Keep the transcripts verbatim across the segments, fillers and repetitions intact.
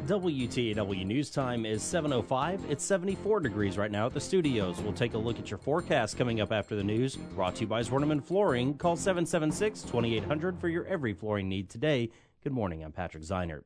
W T A W News Time is seven oh five. It's seventy-four degrees right now at the studios. We'll take a look at your forecast coming up after the news. Brought to you by Zwerneman Flooring. Call seven seven six, two eight hundred for your every flooring need today. Good morning. I'm Patrick Zeinert.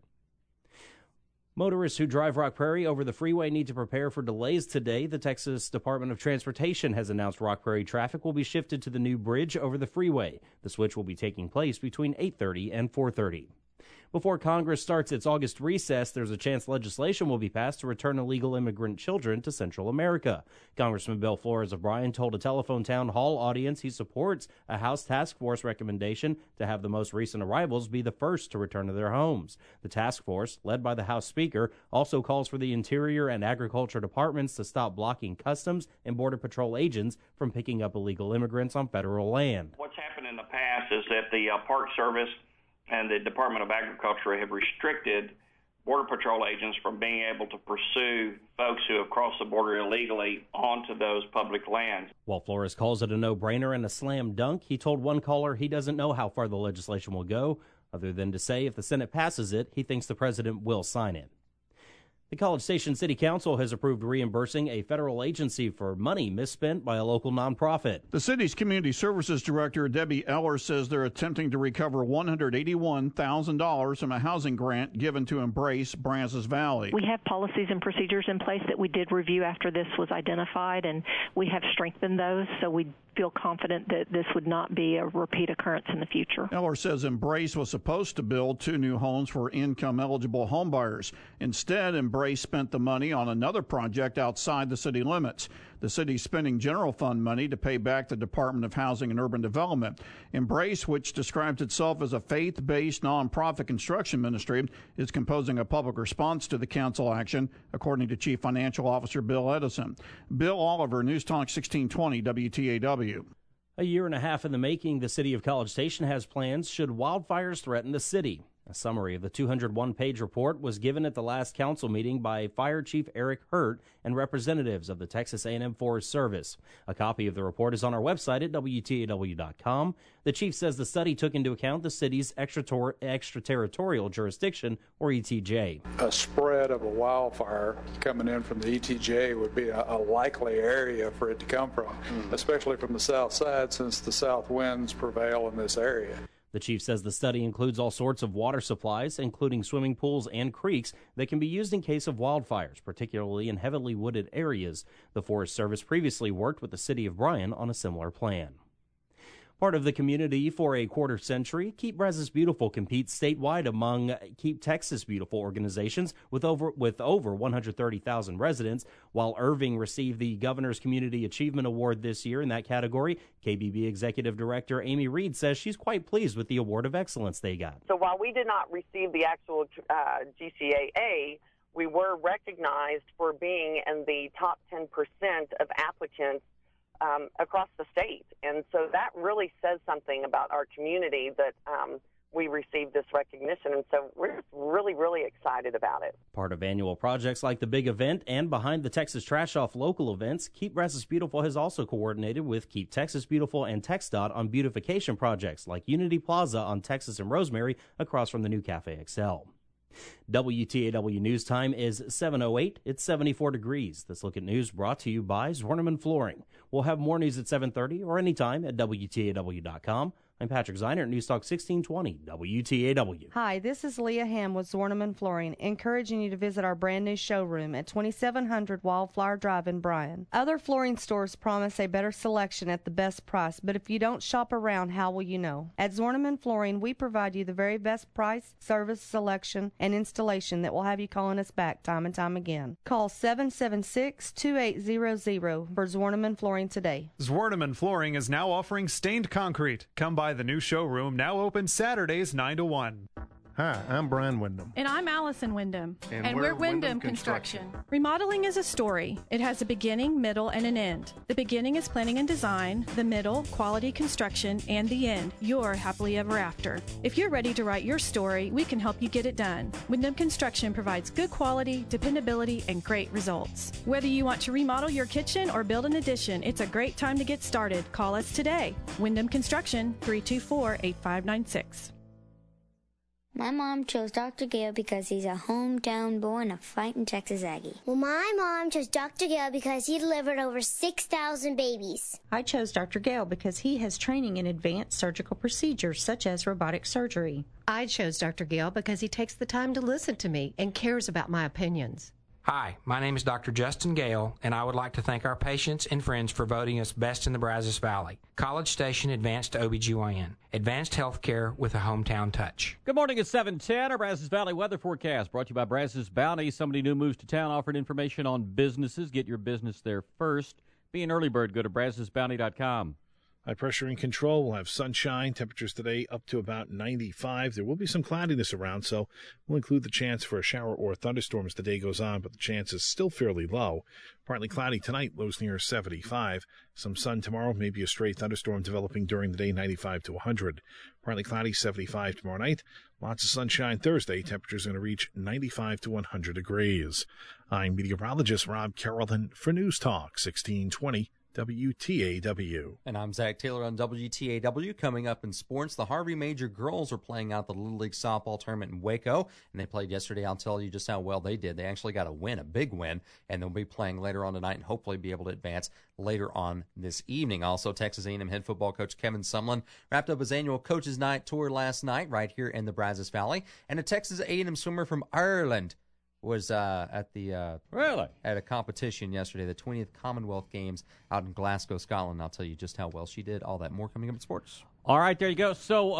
Motorists who drive Rock Prairie over the freeway need to prepare for delays today. The Texas Department of Transportation has announced Rock Prairie traffic will be shifted to the new bridge over the freeway. The switch will be taking place between eight thirty and four thirty. Before Congress starts its August recess, there's a chance legislation will be passed to return illegal immigrant children to Central America. Congressman Bill Flores of Bryan told a telephone town hall audience he supports a House task force recommendation to have the most recent arrivals be the first to return to their homes. The task force, led by the House Speaker, also calls for the Interior and Agriculture departments to stop blocking Customs and Border Patrol agents from picking up illegal immigrants on federal land. What's happened in the past is that the uh, Park Service and the Department of Agriculture have restricted Border Patrol agents from being able to pursue folks who have crossed the border illegally onto those public lands. While Flores calls it a no-brainer and a slam dunk, he told one caller he doesn't know how far the legislation will go, other than to say if the Senate passes it, he thinks the president will sign it. The College Station City Council has approved reimbursing a federal agency for money misspent by a local nonprofit. The city's Community Services Director, Debbie Eller, says they're attempting to recover one hundred eighty-one thousand dollars from a housing grant given to Embrace Brazos Valley. We have policies and procedures in place that we did review after this was identified, and we have strengthened those, so we feel confident that this would not be a repeat occurrence in the future. Eller says Embrace was supposed to build two new homes for income-eligible homebuyers. Instead, Embrace spent the money on another project outside the city limits. The city's spending general fund money to pay back the Department of Housing and Urban Development. Embrace, which describes itself as a faith-based nonprofit construction ministry, is composing a public response to the council action, according to Chief Financial Officer Bill Edison. Bill Oliver, News Talk sixteen twenty W T A W. A year and a half in the making, the city of College Station has plans should wildfires threaten the city. A summary of the two hundred one page report was given at the last council meeting by Fire Chief Eric Hurt and representatives of the Texas A and M Forest Service. A copy of the report is on our website at W T A W dot com. The chief says the study took into account the city's extrater- extraterritorial jurisdiction, or E T J. A spread of a wildfire coming in from the E T J would be a, a likely area for it to come from, mm. especially from the south side, since the south winds prevail in this area. The chief says the study includes all sorts of water supplies, including swimming pools and creeks, that can be used in case of wildfires, particularly in heavily wooded areas. The Forest Service previously worked with the city of Bryan on a similar plan. Part of the community for a quarter century, Keep Brazos Beautiful competes statewide among Keep Texas Beautiful organizations with over with over one hundred thirty thousand residents. While Irving received the Governor's Community Achievement Award this year in that category, K B B Executive Director Amy Reed says she's quite pleased with the Award of Excellence they got. So while we did not receive the actual uh, G C A A, we were recognized for being in the top ten percent of applicants Um, across the state. And so that really says something about our community that um, we received this recognition. And so we're just really, really excited about it. Part of annual projects like the big event and behind the Texas Trash Off local events, Keep Brazos Beautiful has also coordinated with Keep Texas Beautiful and TxDOT on beautification projects like Unity Plaza on Texas and Rosemary across from the new Cafe Excel. W T A W News Time is seven oh eight. It's seventy-four degrees. This look at news brought to you by Zwerneman Flooring. We'll have more news at seven thirty or anytime at W T A W dot com. I'm Patrick Zeinert, News Talk sixteen twenty, W T A W. Hi, this is Leah Ham with Zwerneman Flooring, encouraging you to visit our brand new showroom at twenty-seven hundred Wildflower Drive in Bryan. Other flooring stores promise a better selection at the best price, but if you don't shop around, how will you know? At Zwerneman Flooring, we provide you the very best price, service, selection, and installation that will have you calling us back time and time again. Call seven seven six, two eight zero zero for Zwerneman Flooring today. Zwerneman Flooring is now offering stained concrete. Come by the new showroom, now open Saturdays nine to one. Hi, I'm Brian Wyndham. And I'm Allison Wyndham. And, and we're, we're Wyndham, Wyndham Construction. Construction. Remodeling is a story. It has a beginning, middle, and an end. The beginning is planning and design, the middle, quality construction, and the end, your happily ever after. If you're ready to write your story, we can help you get it done. Wyndham Construction provides good quality, dependability, and great results. Whether you want to remodel your kitchen or build an addition, it's a great time to get started. Call us today. Wyndham Construction, three two four, eight five nine six. My mom chose Doctor Gale because he's a hometown boy and a fighting Texas Aggie. Well, my mom chose Doctor Gale because he delivered over six thousand babies. I chose Doctor Gale because he has training in advanced surgical procedures such as robotic surgery. I chose Doctor Gale because he takes the time to listen to me and cares about my opinions. Hi, my name is Doctor Justin Gale, and I would like to thank our patients and friends for voting us best in the Brazos Valley. College Station Advanced O B G Y N. Advanced healthcare with a hometown touch. Good morning, it's seven ten. Our Brazos Valley weather forecast brought to you by Brazos Bounty. Somebody new moves to town offering information on businesses. Get your business there first. Be an early bird. Go to brazos bounty dot com. High pressure in control. We'll have sunshine. Temperatures today up to about ninety-five. There will be some cloudiness around, so we'll include the chance for a shower or thunderstorm as the day goes on, but the chance is still fairly low. Partly cloudy tonight, lows near seventy-five. Some sun tomorrow, maybe a stray thunderstorm developing during the day, ninety-five to one hundred. Partly cloudy, seventy-five tomorrow night. Lots of sunshine Thursday. Temperatures going to reach ninety-five to one hundred degrees. I'm meteorologist Rob Carrollton for News Talk sixteen twenty. W T A W. And I'm Zach Taylor on W T A W. Coming up in sports, the Harvey Major girls are playing out the Little League softball tournament in Waco, and they played yesterday. I'll tell you just how well they did. They actually got a win, a big win, and they'll be playing later on tonight and hopefully be able to advance later on this evening. Also, Texas A and M head football coach Kevin Sumlin wrapped up his annual Coaches Night tour last night right here in the Brazos Valley, and a Texas A and M swimmer from Ireland was uh, at the uh, really at a competition yesterday, the twentieth Commonwealth Games out in Glasgow, Scotland. I'll tell you just how well she did. All that more coming up in sports. All right, there you go. So,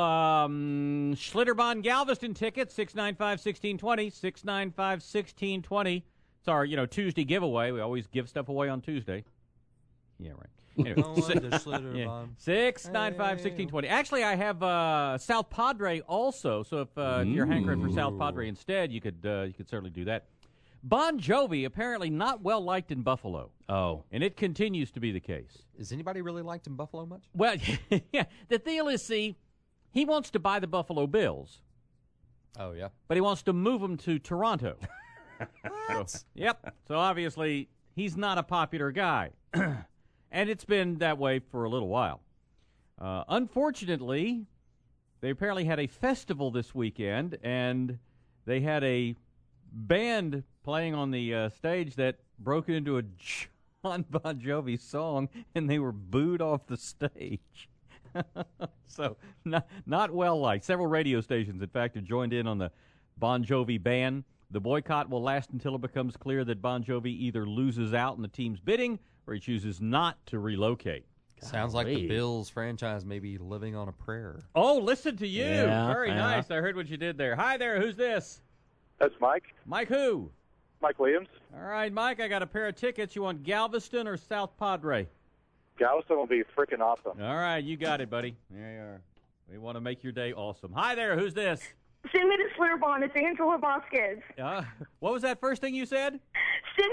um, Schlitterbahn Galveston tickets, six nine five, one six two zero, six nine five, one six two zero. It's our, you know, Tuesday giveaway. We always give stuff away on Tuesday. Yeah, right. Anyway, yeah. six nine five, one six two zero. Actually, I have uh, South Padre also. So if, uh, if you're hankering for South Padre instead, you could uh, you could certainly do that. Bon Jovi apparently not well liked in Buffalo. Oh, and it continues to be the case. Is anybody really liked in Buffalo much? Well, yeah. The deal is, see, he wants to buy the Buffalo Bills. Oh yeah, but he wants to move them to Toronto. so, yep. So obviously he's not a popular guy. And it's been that way for a little while. Uh, unfortunately, they apparently had a festival this weekend, and they had a band playing on the uh, stage that broke into a John Bon Jovi song, and they were booed off the stage. So, not, not well liked. Several radio stations, in fact, have joined in on the Bon Jovi ban. The boycott will last until it becomes clear that Bon Jovi either loses out in the team's bidding or he chooses not to relocate. Sounds like the Bills franchise may be living on a prayer. Oh, listen to you. Yeah, Very yeah. nice. I heard what you did there. Hi there. Who's this? That's Mike. Mike who? Mike Williams. All right, Mike, I got a pair of tickets. You want Galveston or South Padre? Galveston will be freaking awesome. All right, you got it, buddy. There you are. We want to make your day awesome. Hi there. Who's this? Send me to Schlitterbahn. It's Angela Vasquez. Uh, what was that first thing you said? Send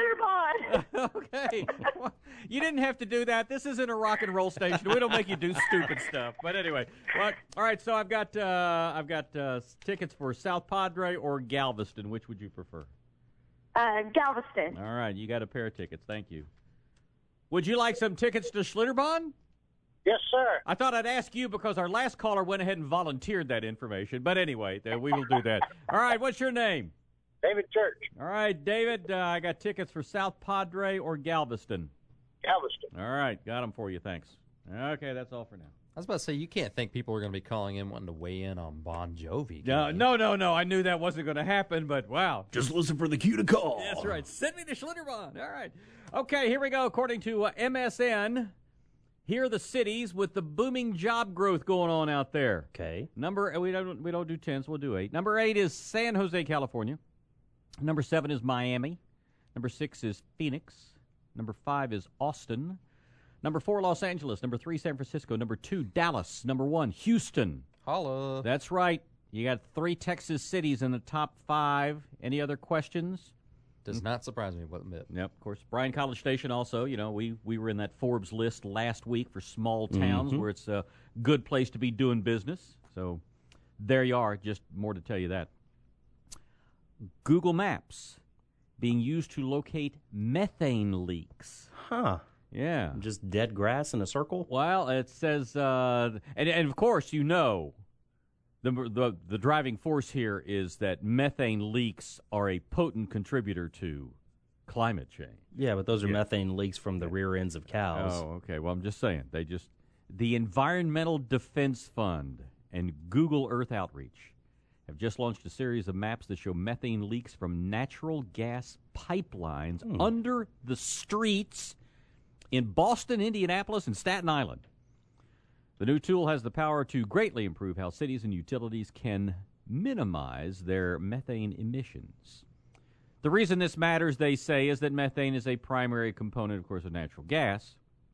me to Schlitterbahn. Okay. You didn't have to do that. This isn't a rock and roll station. We don't make you do stupid stuff. But anyway, what? All right. So I've got uh, I've got uh, tickets for South Padre or Galveston. Which would you prefer? Uh, Galveston. All right. You got a pair of tickets. Thank you. Would you like some tickets to Schlitterbahn? Yes, sir. I thought I'd ask you because our last caller went ahead and volunteered that information. But anyway, uh, we will do that. All right, what's your name? David Church. All right, David, uh, I got tickets for South Padre or Galveston. Galveston. All right, got them for you. Thanks. Okay, that's all for now. I was about to say, you can't think people are going to be calling in wanting to weigh in on Bon Jovi. No, no, no, no. I knew that wasn't going to happen, but wow. Just listen for the cue to call. That's right. Send me to Schlitterbahn. All right. Okay, here we go. According to uh, M S N, here are the cities with the booming job growth going on out there. Okay. Number we don't we don't do ten, so we'll do eight. Number eight is San Jose, California. Number seven is Miami. Number six is Phoenix. Number five is Austin. Number four, Los Angeles. Number three, San Francisco. Number two, Dallas. Number one, Houston. Holla. That's right. You got three Texas cities in the top five. Any other questions? Does not surprise me one bit. Yep, of course. Bryan College Station also, you know, we, we were in that Forbes list last week for small towns Mm-hmm. where it's a good place to be doing business. So there you are, just more to tell you that. Google Maps being used to locate methane leaks. Huh. Yeah. Just dead grass in a circle? Well, it says, uh, and, and of course, you know, The, the the driving force here is that methane leaks are a potent contributor to climate change. Yeah, but those are Yeah. methane leaks from the rear ends of cows. Oh, okay. Well, I'm just saying. They just the Environmental Defense Fund and Google Earth Outreach have just launched a series of maps that show methane leaks from natural gas pipelines Hmm. under the streets in Boston, Indianapolis, and Staten Island. The new tool has the power to greatly improve how cities and utilities can minimize their methane emissions. The reason this matters, they say, is that methane is a primary component, of course, of natural gas.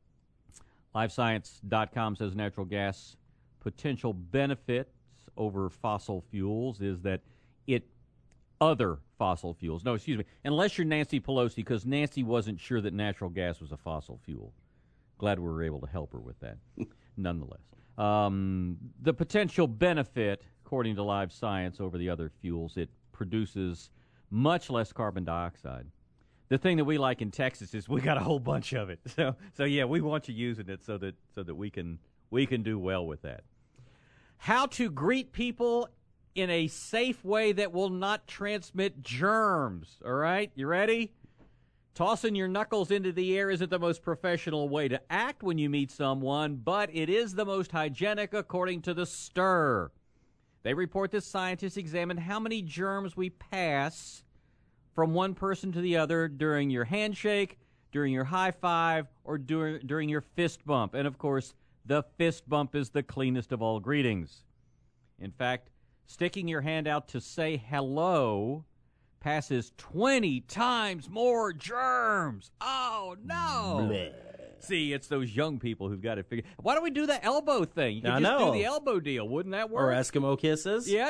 live science dot com says natural gas potential benefits over fossil fuels is that it other fossil fuels. No, excuse me. Unless you're Nancy Pelosi, because Nancy wasn't sure that natural gas was a fossil fuel. Glad we were able to help her with that. Nonetheless, um, the potential benefit, according to Live Science, over the other fuels, it produces much less carbon dioxide. The thing that we like in Texas is we got a whole bunch of it. So, so yeah, we want you using it so that so that we can we can do well with that. How to greet people in a safe way that will not transmit germs. All right, you ready? Tossing your knuckles into the air isn't the most professional way to act when you meet someone, but it is the most hygienic according to the Stir. They report that scientists examined how many germs we pass from one person to the other during your handshake, during your high five, or during, during your fist bump. And, of course, the fist bump is the cleanest of all greetings. In fact, sticking your hand out to say hello passes twenty times more germs. Oh, no. Bleh. See, it's those young people who've got it figured. Why don't we do the elbow thing? You could I just know. do the elbow deal. Wouldn't that work? Or Eskimo kisses. Yeah.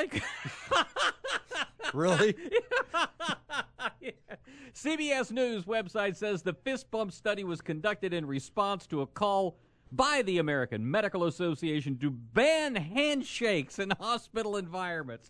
Really? Yeah. C B S News website says the fist bump study was conducted in response to a call by the American Medical Association to ban handshakes in hospital environments.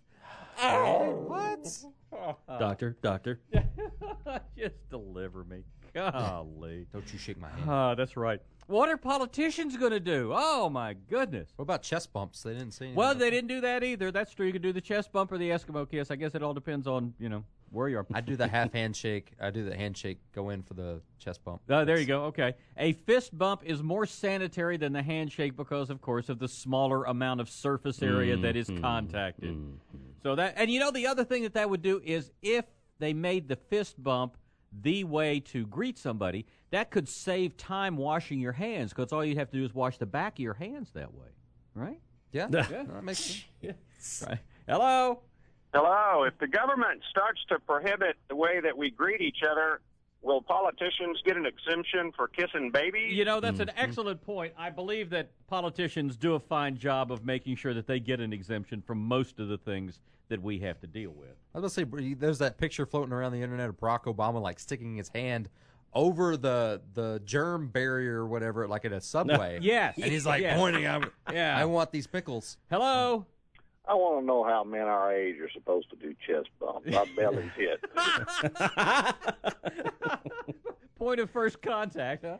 What? Doctor, doctor. Just deliver me. Golly. Don't you shake my hand. Oh, that's right. What are politicians going to do? Oh, my goodness. What about chest bumps? They didn't say anything. Well, about they that. didn't do that either. That's true. You can do the chest bump or the Eskimo kiss. I guess it all depends on, you know, where you are. I do the half handshake. I do the handshake, go in for the chest bump. Oh, there you go. Okay. A fist bump is more sanitary than the handshake because, of course, of the smaller amount of surface area Mm, that is mm, contacted. mm, So that, and you know, the other thing that that would do is if they made the fist bump the way to greet somebody, that could save time washing your hands because all you'd have to do is wash the back of your hands that way, right? Yeah, Yeah. that makes sense. Yes. Right. Hello? Hello. If the government starts to prohibit the way that we greet each other, will politicians get an exemption for kissing babies? You know, that's an excellent point. I believe that politicians do a fine job of making sure that they get an exemption from most of the things that we have to deal with. I was going to say, there's that picture floating around the internet of Barack Obama, like, sticking his hand over the the germ barrier or whatever, like at a subway. Yes. And he's like Yes. pointing, I'm, Yeah. I want these pickles. Hello? I want to know how men our age are supposed to do chest bumps. Our bellies hit. Point of first contact, huh?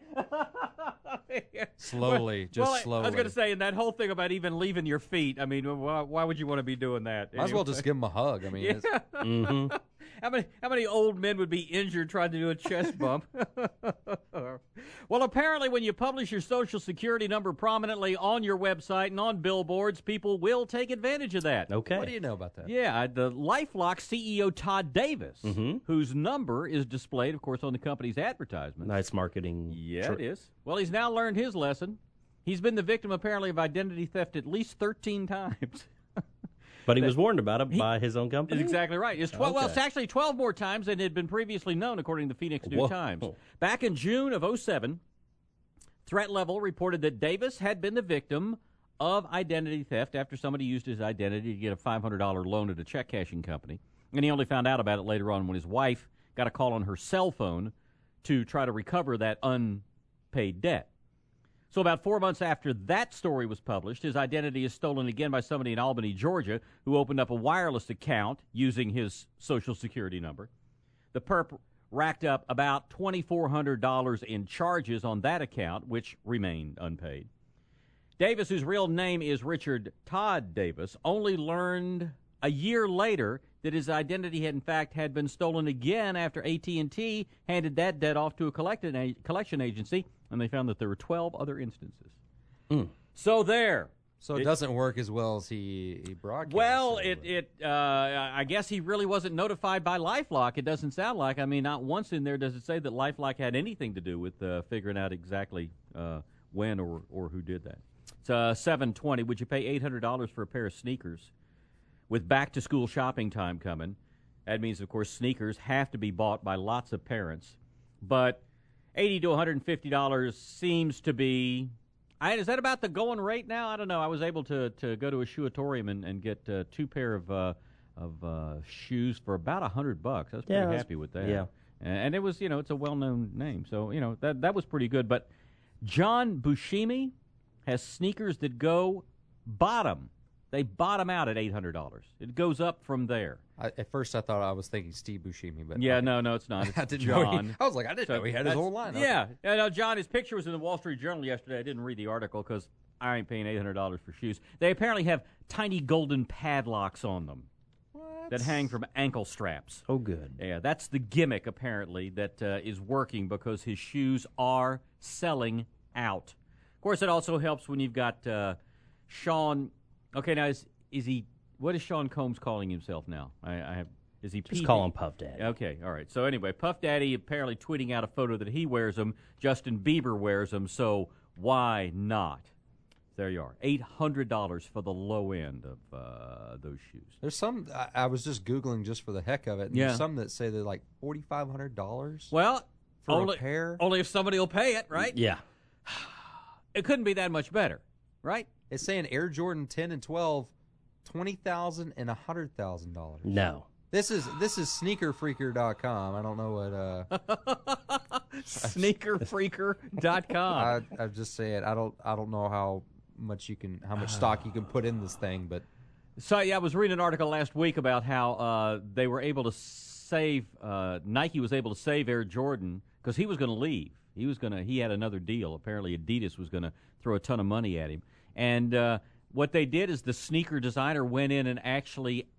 Slowly, Well, just well, I- slowly. I was going to say, and that whole thing about even leaving your feet, I mean, why, why would you want to be doing that? Might as well Anyway. just give him a hug. I mean, Yeah. it's- Mm-hmm. How many how many old men would be injured trying to do a chest bump? Well, apparently when you publish your Social Security number prominently on your website and on billboards, people will take advantage of that. Okay. what do you know about that? Yeah, the LifeLock C E O Todd Davis, Mhm. whose number is displayed, of course, on the company's advertisement. Nice marketing. Yeah, tr- it is. Well, he's now learned his lesson. He's been the victim, apparently, of identity theft at least thirteen times. But he was warned about it by his own company? That's exactly right. It's twelve. Well, Okay. it's actually twelve more times than had been previously known, according to the Phoenix New Whoa. Times. Back in June of oh seven, Threat Level reported that Davis had been the victim of identity theft after somebody used his identity to get a five hundred dollars loan at a check cashing company. And he only found out about it later on when his wife got a call on her cell phone to try to recover that unpaid debt. So about four months after that story was published, his identity is stolen again by somebody in Albany, Georgia, who opened up a wireless account using his Social Security number. The perp racked up about two thousand four hundred dollars in charges on that account, which remained unpaid. Davis, whose real name is Richard Todd Davis, only learned a year later that his identity had, in fact, had been stolen again after A T and T handed that debt off to a collection agency, and they found that there were twelve other instances. Mm. So there. So it, it doesn't work as well as he, he broadcast. Well, it, it uh, I guess he really wasn't notified by LifeLock. It doesn't sound like. I mean, not once in there does it say that LifeLock had anything to do with uh, figuring out exactly uh, when or, or who did that. It's uh, seven twenty. Would you pay eight hundred dollars for a pair of sneakers? With back-to-school shopping time coming, that means, of course, sneakers have to be bought by lots of parents. But eighty to one hundred fifty dollars seems to be... I, is that about the going rate now? I don't know. I was able to, to go to a shoeatorium and, and get uh, two pair of uh, of uh, shoes for about one hundred bucks. I was pretty yeah, happy with that. Yeah. And, and it was, you know, it's a well-known name. So, you know, that that was pretty good. But John Buscemi has sneakers that go bottom. They bottom out at eight hundred dollars. It goes up from there. I, at first, I thought I was thinking Steve Buscemi, but yeah, okay. no, no, it's not. It's I didn't John. know he, I was like, I didn't so know he had his whole line. Yeah, okay. No, John. His picture was in the Wall Street Journal yesterday. I didn't read the article because I ain't paying eight hundred dollars for shoes. They apparently have tiny golden padlocks on them what? that hang from ankle straps. Oh, good. Yeah, that's the gimmick apparently that uh, is working because his shoes are selling out. Of course, it also helps when you've got uh, Sean. Okay, now is. Is he? What is Sean Combs calling himself now? I, I have. Is he? Just P D? call him Puff Daddy. Okay, all right. So anyway, Puff Daddy apparently tweeting out a photo that he wears them. Justin Bieber wears them. So why not? There you are. Eight hundred dollars for the low end of uh, those shoes. There's some. I, I was just googling just for the heck of it. And Yeah. There's some that say they're like forty five hundred dollars. Well, for only, a pair. Only if somebody will pay it, right? Yeah. It couldn't be that much better, right? It's saying Air Jordan ten and twelve. Twenty thousand and a hundred thousand dollars. No, this is this is sneaker freaker dot com. I don't know what. Uh, sneaker freaker dot com. I, I'm just saying. I don't. I don't know how much you can, how much stock you can put in this thing, but. So yeah, I was reading an article last week about how uh, they were able to save. Uh, Nike was able to save Air Jordan because he was going to leave. He was going to. He had another deal. Apparently, Adidas was going to throw a ton of money at him, and. Uh, What they did is the sneaker designer went in and actually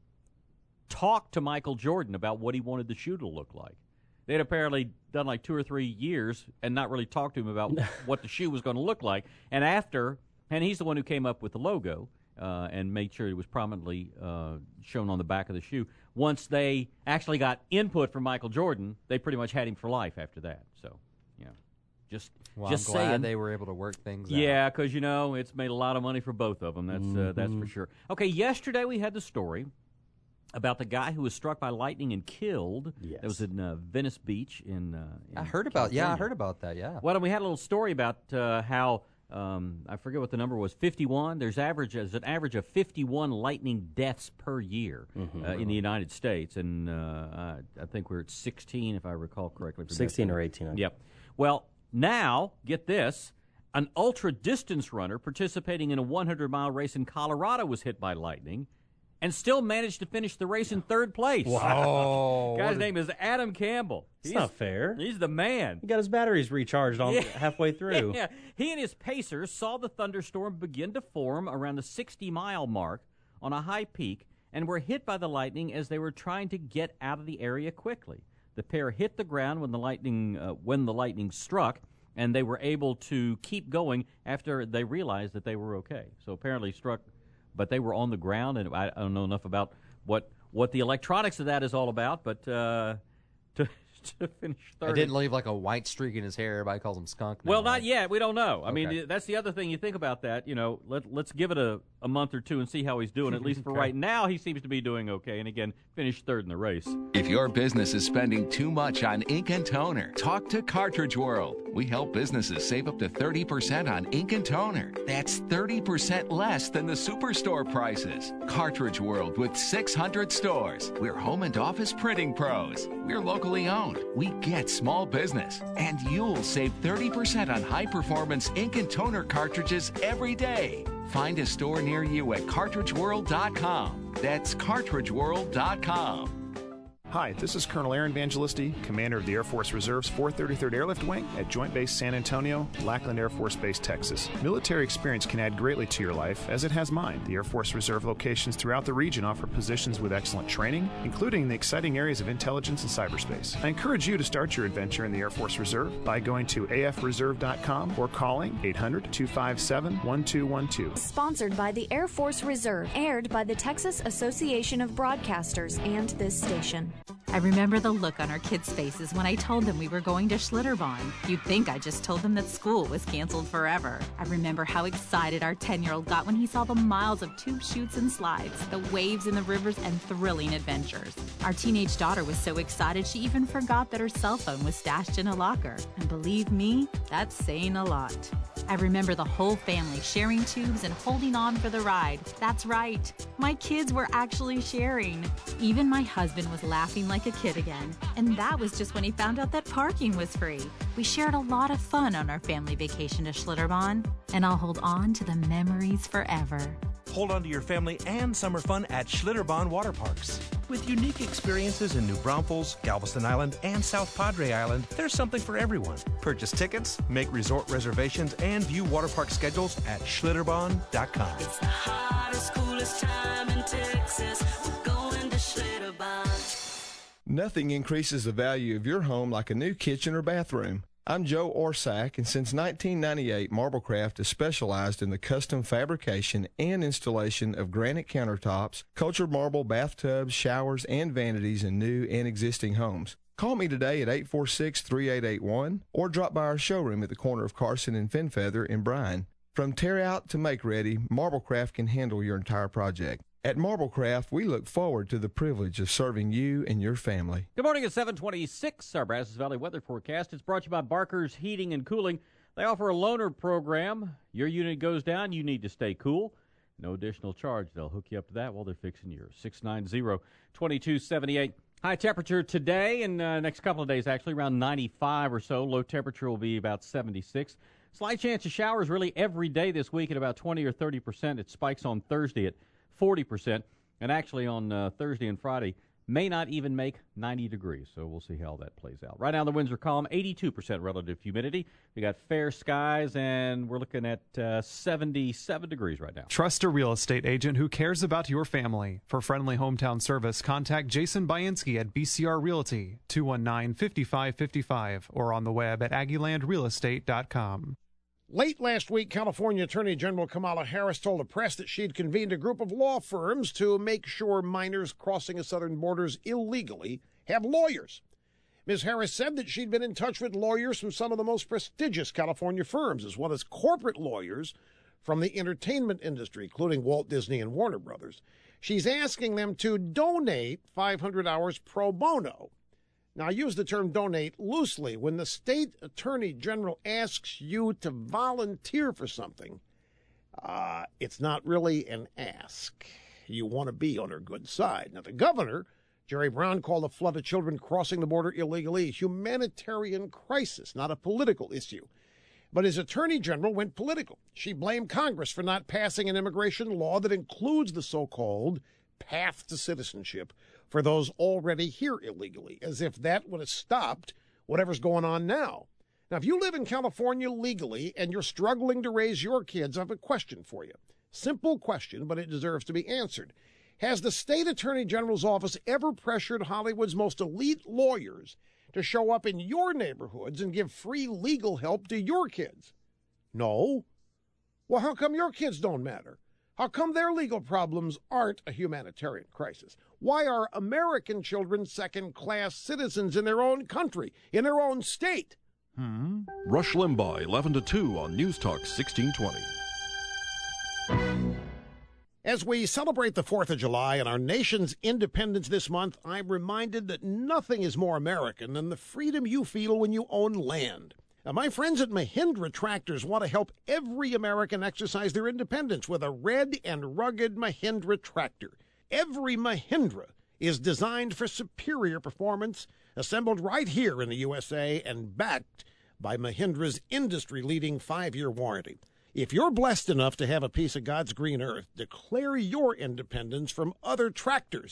talked to Michael Jordan about what he wanted the shoe to look like. They had apparently done like two or three years and not really talked to him about what the shoe was going to look like. And after, and he's the one who came up with the logo uh, and made sure it was prominently uh, shown on the back of the shoe. Once they actually got input from Michael Jordan, they pretty much had him for life after that. So, yeah. Just, well, just I'm glad saying. they were able to work things out. Yeah, because, you know, it's made a lot of money for both of them. That's mm-hmm. uh, that's for sure. Okay, yesterday we had the story about the guy who was struck by lightning and killed. Yes. That was in uh, Venice Beach in, uh, in I heard about, California. yeah, I heard about that, yeah. Well, and we had a little story about uh, how, um, I forget what the number was, fifty-one. There's average there's an average of fifty-one lightning deaths per year mm-hmm. uh, in the United States. And uh, I, I think we're at sixteen, if I recall correctly. sixteen or eighteen. Yep. Well, now, get this, an ultra-distance runner participating in a hundred mile race in Colorado was hit by lightning and still managed to finish the race in third place. Wow. Guy's name is Adam Campbell. It's not fair. He's the man. He got his batteries recharged on yeah. halfway through. Yeah. He and his pacers saw the thunderstorm begin to form around the sixty mile mark on a high peak and were hit by the lightning as they were trying to get out of the area quickly. The pair hit the ground when the lightning uh, when the lightning struck, and they were able to keep going after they realized that they were okay. So apparently struck, but they were on the ground, and I, I don't know enough about what what the electronics of that is all about, but uh, to to finish third. I didn't leave like a white streak in his hair. Everybody calls him skunk now, Well, right? not yet. We don't know. I Okay. mean, that's the other thing you think about that. You know, let, let's give it a, a month or two and see how he's doing. At least for Okay. right now, he seems to be doing okay. And again, finished third in the race. If your business is spending too much on ink and toner, talk to Cartridge World. We help businesses save up to thirty percent on ink and toner. That's thirty percent less than the superstore prices. Cartridge World with six hundred stores. We're home and office printing pros. We're locally owned. We get small business. And you'll save thirty percent on high-performance ink and toner cartridges every day. Find a store near you at cartridge world dot com. That's cartridge world dot com. Hi, this is Colonel Aaron Evangelisti, Commander of the Air Force Reserve's four thirty-third Airlift Wing at Joint Base San Antonio, Lackland Air Force Base, Texas. Military experience can add greatly to your life, as it has mine. The Air Force Reserve locations throughout the region offer positions with excellent training, including the exciting areas of intelligence and cyberspace. I encourage you to start your adventure in the Air Force Reserve by going to A F reserve dot com or calling eight hundred, two five seven, one two one two. Sponsored by the Air Force Reserve, aired by the Texas Association of Broadcasters and this station. I remember the look on our kids' faces when I told them we were going to Schlitterbahn. You'd think I just told them that school was canceled forever. I remember how excited our ten-year-old got when he saw the miles of tube chutes and slides, the waves in the rivers, and thrilling adventures. Our teenage daughter was so excited she even forgot that her cell phone was stashed in a locker. And believe me, that's saying a lot. I remember the whole family sharing tubes and holding on for the ride. That's right, my kids were actually sharing. Even my husband was laughing like a kid again, and that was just when he found out that parking was free. We shared a lot of fun on our family vacation to Schlitterbahn, and I'll hold on to the memories forever. Hold on to your family and summer fun at Schlitterbahn Water Parks. With unique experiences in New Braunfels, Galveston Island, and South Padre Island, there's something for everyone. Purchase tickets, make resort reservations, and view water park schedules at Schlitterbahn dot com. It's the hottest, coolest time in Texas. We're going to Schlitterbahn. Nothing increases the value of your home like a new kitchen or bathroom. I'm Joe Orsack, and since nineteen ninety-eight, Marblecraft has specialized in the custom fabrication and installation of granite countertops, cultured marble bathtubs, showers, and vanities in new and existing homes. Call me today at eight four six, three eight eight one or drop by our showroom at the corner of Carson and Fenfeather in Bryan. From tear out to make ready, Marblecraft can handle your entire project. At Marblecraft, we look forward to the privilege of serving you and your family. Good morning at seven twenty-six. Our Brazos Valley weather forecast. It's brought to you by Barker's Heating and Cooling. They offer a loaner program. Your unit goes down, you need to stay cool. No additional charge. They'll hook you up to that while they're fixing yours. six nine zero, two two seven eight. High temperature today and uh, next couple of days, actually, around ninety-five or so. Low temperature will be about seventy-six. Slight chance of showers really every day this week at about twenty or thirty percent. It spikes on Thursday at forty percent, and actually on uh, Thursday and Friday may not even make ninety degrees, so we'll see how that plays out. Right now the winds are calm, eighty-two percent relative humidity. We got fair skies, and we're looking at uh, seventy-seven degrees right now. Trust a real estate agent who cares about your family. For friendly hometown service, contact Jason Bainski at B C R Realty, two one nine, five five five five, or on the web at aggieland real estate dot com. Late last week, California Attorney General Kamala Harris told the press that she'd convened a group of law firms to make sure minors crossing the southern borders illegally have lawyers. Miz Harris said that she'd been in touch with lawyers from some of the most prestigious California firms, as well as corporate lawyers from the entertainment industry, including Walt Disney and Warner Brothers. She's asking them to donate five hundred hours pro bono. Now, I use the term donate loosely. When the state attorney general asks you to volunteer for something, uh, it's not really an ask. You want to be on her good side. Now, the governor, Jerry Brown, called the flood of children crossing the border illegally a humanitarian crisis, not a political issue. But his attorney general went political. She blamed Congress for not passing an immigration law that includes the so-called path to citizenship for those already here illegally, as if that would have stopped whatever's going on now. Now, if you live in California legally and you're struggling to raise your kids, I have a question for you. Simple question, but it deserves to be answered. Has the state attorney general's office ever pressured Hollywood's most elite lawyers to show up in your neighborhoods and give free legal help to your kids? No. Well, how come your kids don't matter? How come their legal problems aren't a humanitarian crisis? Why are American children second-class citizens in their own country, in their own state? Hmm. Rush Limbaugh, eleven to two on News Talk sixteen twenty. As we celebrate the fourth of July and our nation's independence this month, I'm reminded that nothing is more American than the freedom you feel when you own land. Now, my friends at Mahindra Tractors want to help every American exercise their independence with a red and rugged Mahindra tractor. Every Mahindra is designed for superior performance, assembled right here in the U S A, and backed by Mahindra's industry-leading five-year warranty. If you're blessed enough to have a piece of God's green earth, declare your independence from other tractors.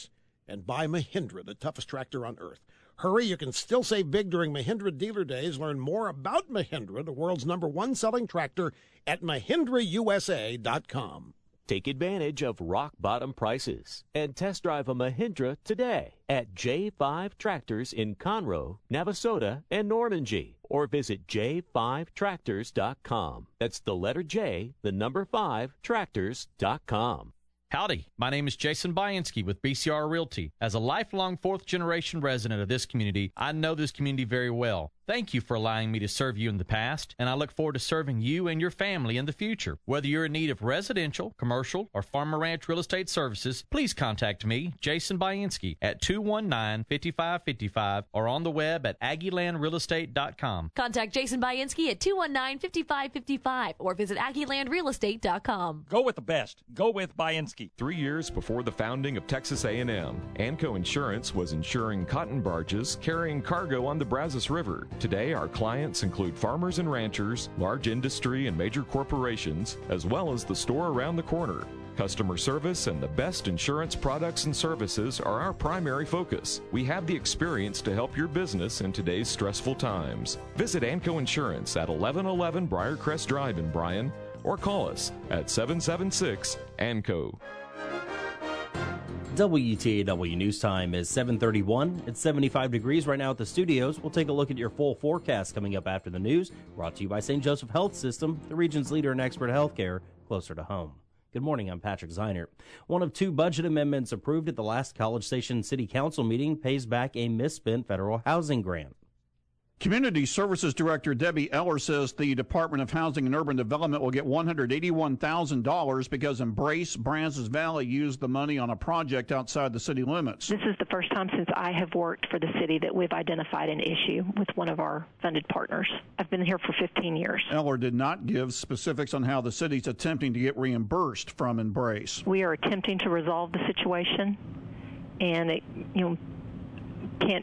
and buy Mahindra, the toughest tractor on earth. Hurry, you can still save big during Mahindra Dealer Days. Learn more about Mahindra, the world's number one selling tractor, at Mahindra U S A dot com. Take advantage of rock-bottom prices and test drive a Mahindra today at J five Tractors in Conroe, Navasota, and Normandy, or visit j five tractors dot com. That's the letter J, the number five, tractors dot com. Howdy, my name is Jason Bainski with B C R Realty. As a lifelong fourth-generation resident of this community, I know this community very well. Thank you for allowing me to serve you in the past, and I look forward to serving you and your family in the future. Whether you're in need of residential, commercial, or farm and ranch real estate services, please contact me, Jason Bainski, at two one nine, five five five five or on the web at aggie land real estate dot com. Contact Jason Bainski at two one nine, five five five five or visit aggie land real estate dot com. Go with the best. Go with Bainski. Three years before the founding of Texas A and M, Anco Insurance was insuring cotton barges carrying cargo on the Brazos River. Today, our clients include farmers and ranchers, large industry and major corporations, as well as the store around the corner. Customer service and the best insurance products and services are our primary focus. We have the experience to help your business in today's stressful times. Visit Anco Insurance at eleven eleven Briarcrest Drive in Bryan or call us at seven seven six A N C O. W T A W News Time is seven thirty-one. It's seventy-five degrees right now at the studios. We'll take a look at your full forecast coming up after the news. Brought to you by Saint Joseph Health System, the region's leader in expert healthcare, closer to home. Good morning, I'm Patrick Zeinert. One of two budget amendments approved at the last College Station City Council meeting pays back a misspent federal housing grant. Community Services Director Debbie Eller says the Department of Housing and Urban Development will get one hundred eighty-one thousand dollars because Embrace Brazos Valley used the money on a project outside the city limits. This is the first time since I have worked for the city that we've identified an issue with one of our funded partners. I've been here for fifteen years. Eller did not give specifics on how the city's attempting to get reimbursed from Embrace. We are attempting to resolve the situation, and it, you know, can't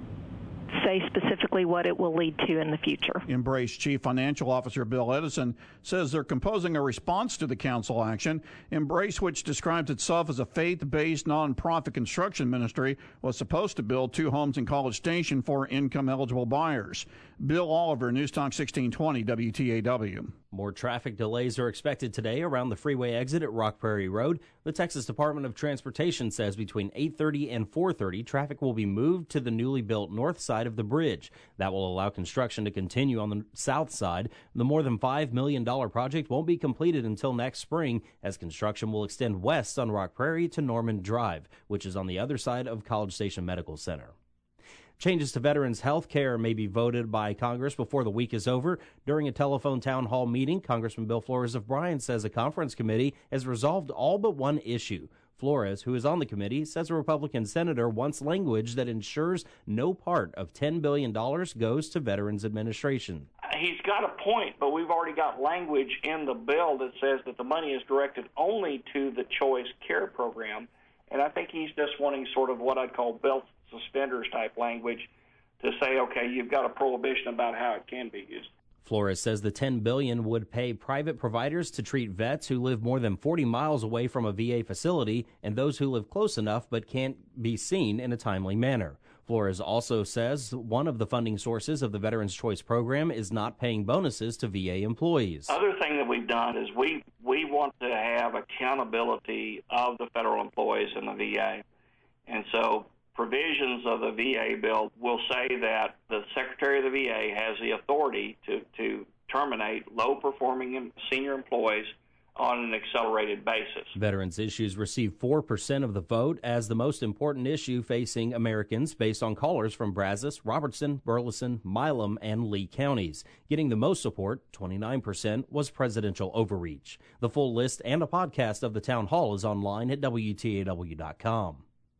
say specifically what it will lead to in the future. Embrace Chief Financial Officer Bill Edison says they're composing a response to the council action. Embrace, which describes itself as a faith-based nonprofit construction ministry, was supposed to build two homes in College Station for income-eligible buyers. Bill Oliver, News Talk sixteen twenty W T A W. More traffic delays are expected today around the freeway exit at Rock Prairie Road. The Texas Department of Transportation says between eight thirty and four thirty, traffic will be moved to the newly built north side of the bridge. That will allow construction to continue on the south side. The more than five million dollars project won't be completed until next spring, as construction will extend west on Rock Prairie to Norman Drive, which is on the other side of College Station Medical Center. Changes to veterans' health care may be voted by Congress before the week is over. During a telephone town hall meeting, Congressman Bill Flores of Bryan says a conference committee has resolved all but one issue. Flores, who is on the committee, says a Republican senator wants language that ensures no part of ten billion dollars goes to Veterans Administration. He's got a point, but we've already got language in the bill that says that the money is directed only to the Choice Care Program, and I think he's just wanting sort of what I'd call belt suspenders type language to say, okay, you've got a prohibition about how it can be used. Flores says the ten billion dollars would pay private providers to treat vets who live more than forty miles away from a V A facility and those who live close enough but can't be seen in a timely manner. Flores also says one of the funding sources of the Veterans Choice Program is not paying bonuses to V A employees. Other thing that we've done is we, we want to have accountability of the federal employees in the V A. And so provisions of the V A bill will say that the Secretary of the V A has the authority to, to terminate low-performing senior employees on an accelerated basis. Veterans issues received four percent of the vote as the most important issue facing Americans based on callers from Brazos, Robertson, Burleson, Milam, and Lee counties. Getting the most support, twenty-nine percent, was presidential overreach. The full list and a podcast of the town hall is online at W T A W dot com.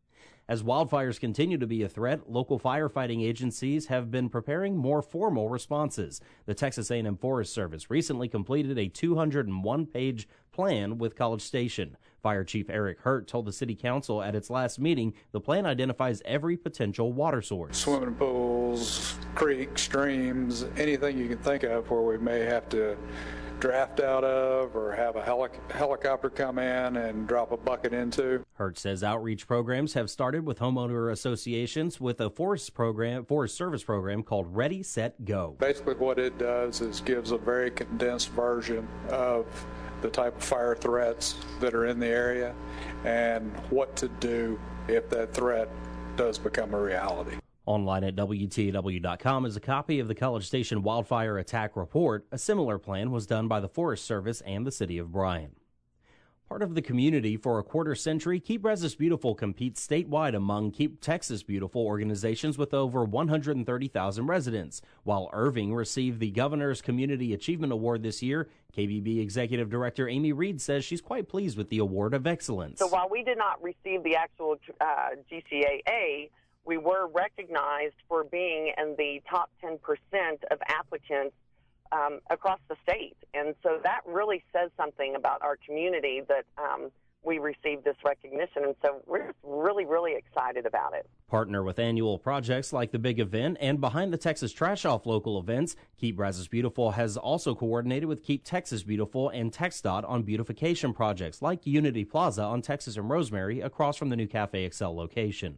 As wildfires continue to be a threat, local firefighting agencies have been preparing more formal responses. The Texas A and M Forest Service recently completed a two hundred one page plan with College Station. Fire Chief Eric Hurt told the City Council at its last meeting the plan identifies every potential water source. Swimming pools, creeks, streams, anything you can think of where we may have to draft out of or have a helic- helicopter come in and drop a bucket into. Hertz says outreach programs have started with homeowner associations with a forest program, forest service program called Ready, Set, Go. Basically what it does is gives a very condensed version of the type of fire threats that are in the area and what to do if that threat does become a reality. Online at W T A W dot com is a copy of the College Station Wildfire Attack Report. A similar plan was done by the Forest Service and the City of Bryan. Part of the community for a quarter century, Keep Brazos Beautiful competes statewide among Keep Texas Beautiful organizations with over one hundred thirty thousand residents. While Irving received the Governor's Community Achievement Award this year, K B B Executive Director Amy Reed says she's quite pleased with the Award of Excellence. So while we did not receive the actual uh, G C A A, we were recognized for being in the top ten percent of applicants Um, across the state. And so that really says something about our community that um, we received this recognition. And so we're just really, really excited about it. Partner with annual projects like the big event and Behind the Texas Trash Off local events. Keep Brazos Beautiful has also coordinated with Keep Texas Beautiful and TxDOT on beautification projects like Unity Plaza on Texas and Rosemary across from the new Cafe Excel location.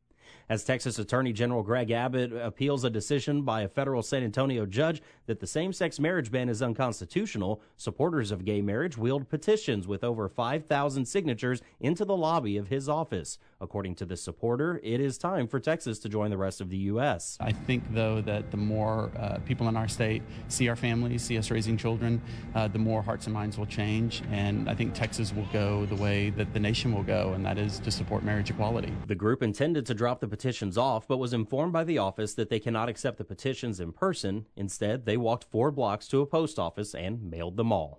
As Texas Attorney General Greg Abbott appeals a decision by a federal San Antonio judge that the same-sex marriage ban is unconstitutional, supporters of gay marriage wheeled petitions with over five thousand signatures into the lobby of his office. According to the supporter, it is time for Texas to join the rest of the U S. I think, though, that the more uh, people in our state see our families, see us raising children, uh, the more hearts and minds will change. And I think Texas will go the way that the nation will go, and that is to support marriage equality. The group intended to drop the petitions off, but was informed by the office that they cannot accept the petitions in person. Instead, they walked four blocks to a post office and mailed them all.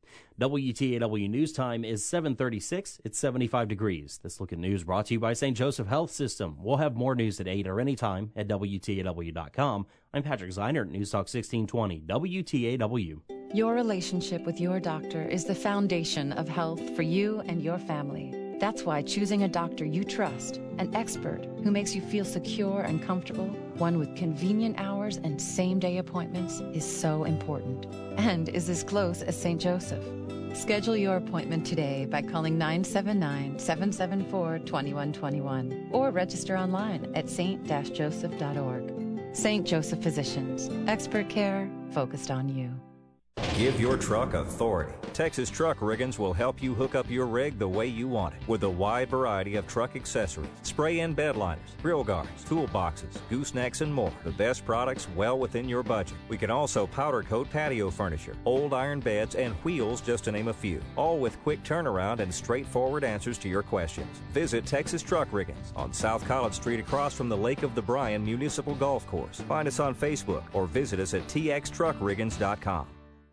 W T A W News Time is seven thirty-six. It's seventy-five degrees. This Look at News brought to you by Saint Joseph Health System. We'll have more news at eight or anytime at W T A W dot com. I'm Patrick Zeinert, News Talk sixteen twenty, W T A W. Your relationship with your doctor is the foundation of health for you and your family. That's why choosing a doctor you trust, an expert who makes you feel secure and comfortable, one with convenient hours and same-day appointments, is so important, and is as close as Saint Joseph. Schedule your appointment today by calling nine seven nine, seven seven four, two one two one or register online at saint joseph dot org. Saint Joseph Physicians, expert care focused on you. Give your truck authority. Texas Truck Riggins will help you hook up your rig the way you want it with a wide variety of truck accessories, spray-in bed liners, grill guards, toolboxes, goosenecks, and more. The best products well within your budget. We can also powder coat patio furniture, old iron beds, and wheels, just to name a few, all with quick turnaround and straightforward answers to your questions. Visit Texas Truck Riggins on South College Street across from the Lake of the Bryan Municipal Golf Course. Find us on Facebook or visit us at t x truck riggins dot com.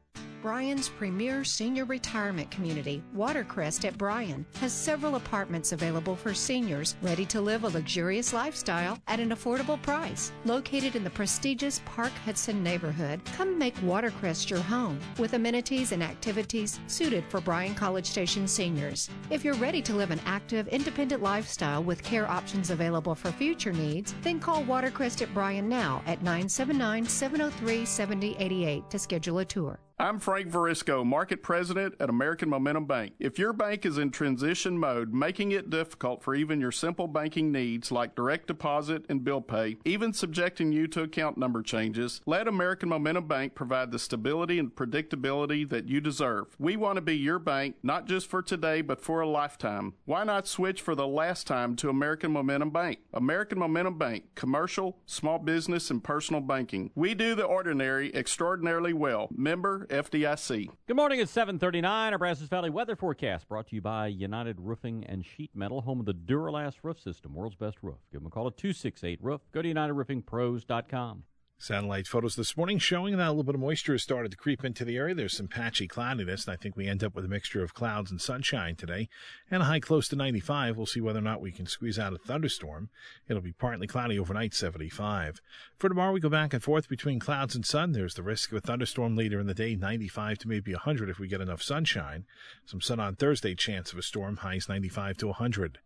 Bryan's premier senior retirement community, Watercrest at Bryan, has several apartments available for seniors ready to live a luxurious lifestyle at an affordable price. Located in the prestigious Park Hudson neighborhood, come make Watercrest your home with amenities and activities suited for Bryan College Station seniors. If you're ready to live an active, independent lifestyle with care options available for future needs, then call Watercrest at Bryan now at nine seven nine, seven oh three, seven oh eight eight to schedule a tour. I'm Frank Verisco, Market President at American Momentum Bank. If your bank is in transition mode, making it difficult for even your simple banking needs like direct deposit and bill pay, even subjecting you to account number changes, let American Momentum Bank provide the stability and predictability that you deserve. We want to be your bank, not just for today, but for a lifetime. Why not switch for the last time to American Momentum Bank? American Momentum Bank, commercial, small business, and personal banking. We do the ordinary extraordinarily well. Member F D I C. Good morning. It's seven thirty-nine. Our Brazos Valley weather forecast brought to you by United Roofing and Sheet Metal, home of the Duralast roof system, world's best roof. Give them a call at two six eight roof. Go to united roofing pros dot com. Satellite photos this morning showing that a little bit of moisture has started to creep into the area. There's some patchy cloudiness, and I think we end up with a mixture of clouds and sunshine today, and a high close to ninety-five. We'll see whether or not we can squeeze out a thunderstorm. It'll be partly cloudy overnight, seventy-five. For tomorrow, we go back and forth between clouds and sun. There's the risk of a thunderstorm later in the day, ninety-five to maybe one hundred if we get enough sunshine. Some sun on Thursday, chance of a storm, highs ninety-five to one hundred.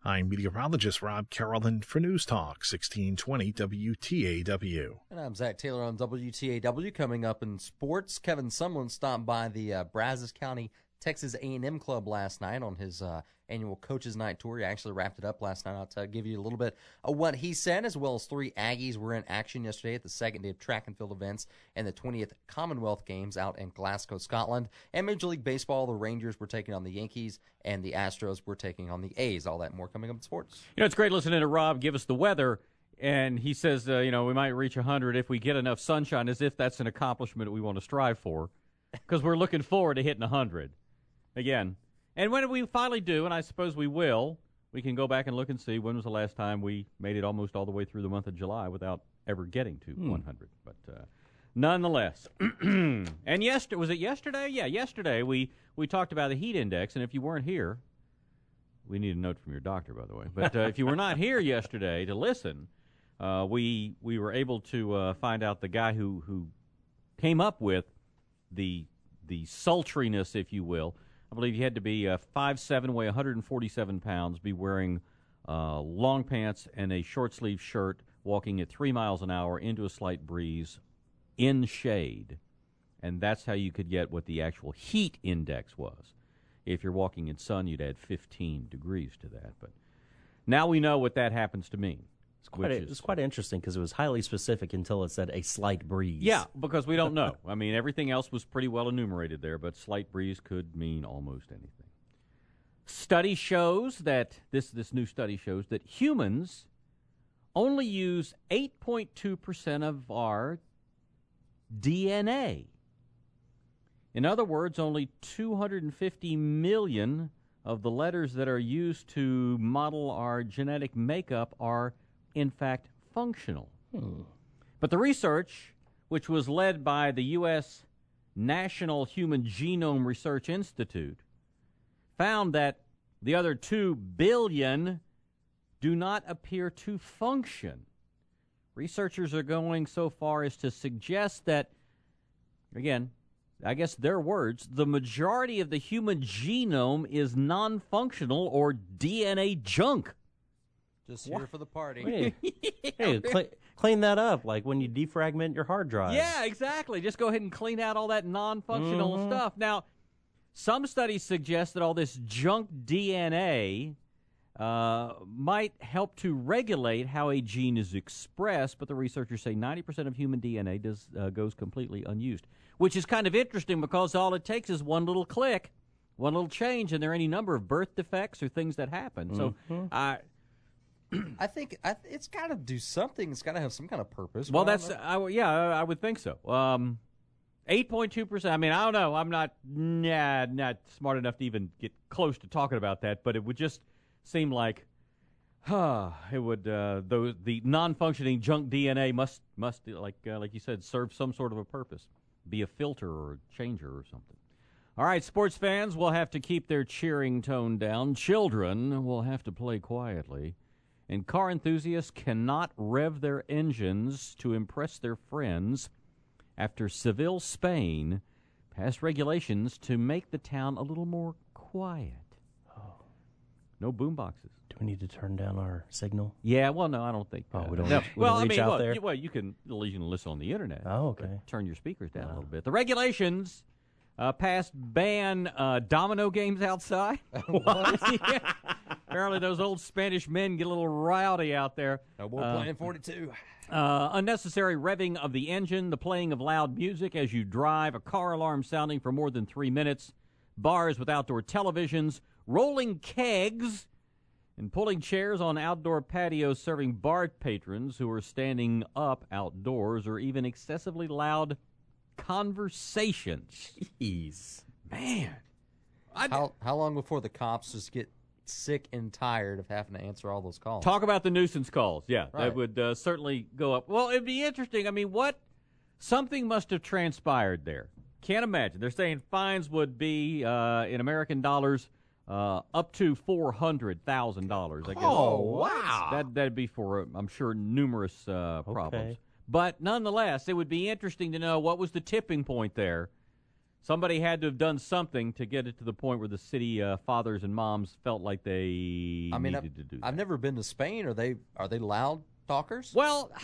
I'm meteorologist Rob Carolyn for News Talk sixteen twenty W T A W. And I'm Zach Taylor on W T A W. Coming up in sports, Kevin Sumlin stopped by the uh, Brazos County Texas A and M Club last night on his uh, annual Coaches Night tour. He actually wrapped it up last night. I'll tell, give you a little bit of what he said, as well as three Aggies were in action yesterday at the second day of track and field events and the twentieth Commonwealth Games out in Glasgow, Scotland. And Major League Baseball, the Rangers were taking on the Yankees, and the Astros were taking on the A's. All that and more coming up in sports. You know, it's great listening to Rob give us the weather, and he says, uh, you know, we might reach one hundred if we get enough sunshine, as if that's an accomplishment we want to strive for, because we're looking forward to hitting one hundred. Again, and when we finally do, and I suppose we will, we can go back and look and see when was the last time we made it almost all the way through the month of July without ever getting to hmm. one hundred. But uh, nonetheless, and yesterday, was it yesterday? Yeah, yesterday we, we talked about the heat index, and if you weren't here, we need a note from your doctor, by the way. But uh, if you were not here yesterday to listen, uh, we we were able to uh, find out the guy who, who came up with the the sultriness, if you will. I believe you had to be uh, five seven, weigh one hundred forty-seven pounds, be wearing uh, long pants and a short-sleeve shirt, walking at three miles an hour into a slight breeze in shade. And that's how you could get what the actual heat index was. If you're walking in sun, you'd add fifteen degrees to that. But now we know what that happens to mean. It's quite, a, is, it's quite interesting because it was highly specific until it said a slight breeze. Yeah, because we don't know. I mean, everything else was pretty well enumerated there, but slight breeze could mean almost anything. Study shows that, this, this new study shows that humans only use eight point two percent of our D N A. In other words, only two hundred fifty million of the letters that are used to model our genetic makeup are in fact functional. Hmm. But the research, which was led by the U S National Human Genome Research Institute, found that the other two billion do not appear to function. Researchers are going so far as to suggest that, again, I guess their words, the majority of the human genome is non-functional or D N A junk. Just here what? For the party. Hey, hey cl- clean that up, like when you defragment your hard drive. Yeah, exactly. Just go ahead and clean out all that non-functional mm-hmm. stuff. Now, some studies suggest that all this junk D N A uh, might help to regulate how a gene is expressed, but the researchers say ninety percent of human D N A does uh, goes completely unused, which is kind of interesting because all it takes is one little click, one little change, and there are any number of birth defects or things that happen. Mm-hmm. So I... I think I th- it's got to do something. It's got to have some kind of purpose. Well, that's I, yeah, I would think so. Um, eight point two percent. I mean, I don't know. I'm not nah, not smart enough to even get close to talking about that, but it would just seem like, huh, it would. Uh, those the non-functioning junk D N A must must like uh, like you said serve some sort of a purpose, be a filter or a changer or something. All right, sports fans will have to keep their cheering tone down. Children will have to play quietly. And car enthusiasts cannot rev their engines to impress their friends after Seville, Spain, passed regulations to make the town a little more quiet. Oh. No boomboxes. Do we need to turn down our signal? Yeah, well, no, I don't think. Oh, uh, we don't no. reach, we well, don't reach I mean, out well, there? You, well, you can, you can listen on the Internet. Oh, okay. Turn your speakers down oh. a little bit. The regulations uh, passed ban uh, domino games outside. What? Yeah. Apparently those old Spanish men get a little rowdy out there. No more uh, playing forty-two. Uh, unnecessary revving of the engine, the playing of loud music as you drive, a car alarm sounding for more than three minutes, bars with outdoor televisions, rolling kegs, and pulling chairs on outdoor patios serving bar patrons who are standing up outdoors, or even excessively loud conversations. Jeez. Man. I d- how, how long before the cops just get sick and tired of having to answer all those calls? Talk about the nuisance calls. Yeah, right. That would uh, certainly go up. Well, it'd be interesting. I mean, what? Something must have transpired there. Can't imagine. They're saying fines would be, uh, in American dollars, uh, up to four hundred thousand dollars, I guess. Oh, wow. That, that'd be for, uh, I'm sure, numerous uh, problems. Okay. But nonetheless, it would be interesting to know what was the tipping point there Somebody had to have done something to get it to the point where the city uh, fathers and moms felt like they I mean, needed I've, to do that. I've never been to Spain. Are they are they loud talkers? Well,